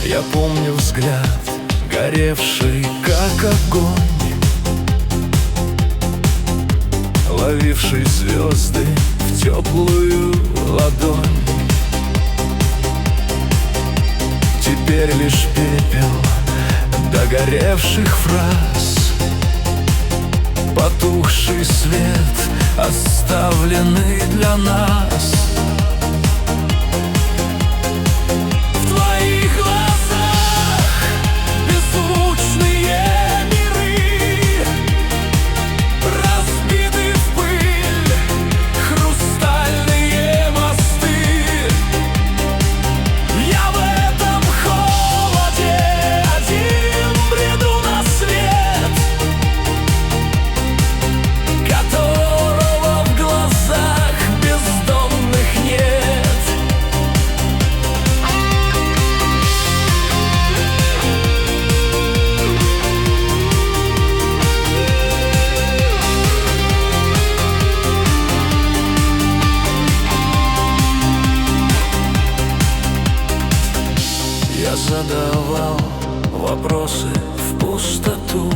Я помню взгляд, горевший как огонь, ловивший звезды в теплую ладонь. Теперь лишь пепел догоревших фраз, потухший свет, оставленный для нас. В твоих глазах беззвучные миры, разбиты в пыль хрустальные мосты. Я в этом холоде один бреду на свет, которого в глазах бездомных нет. Я задавал вопросы в пустоту.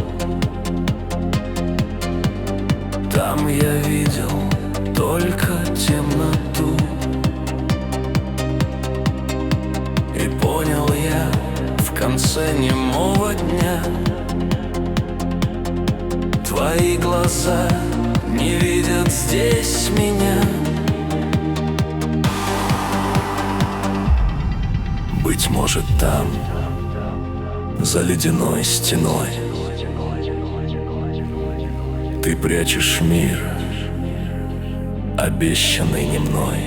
Там я видел только темноту. И понял я в конце немого дня: твои глаза не видят здесь меня. Быть может, там, за ледяной стеной, ты прячешь мир, обещанный не мной.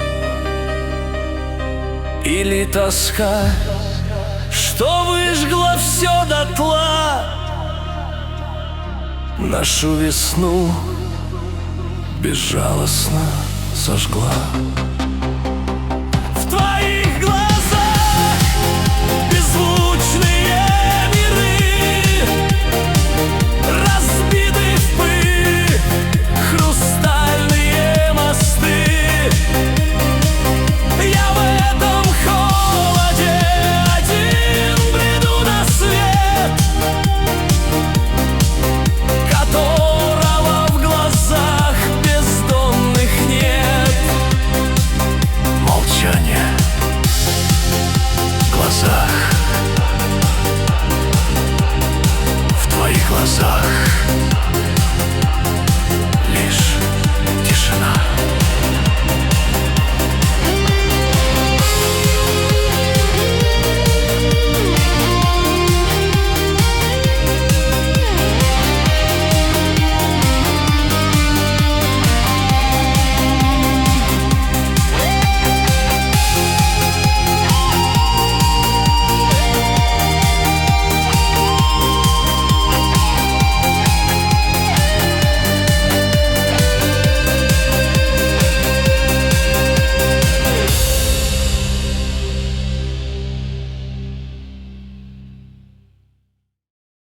Или тоска, что выжгла все дотла, нашу весну безжалостно сожгла.